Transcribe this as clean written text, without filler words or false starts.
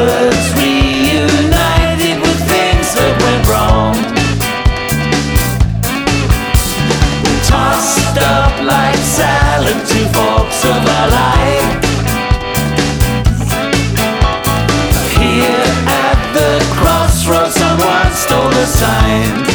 lovers reunited with things that went wrong. Tossed up like salad, two forks of our life. Here at the crossroads, someone stole a sign.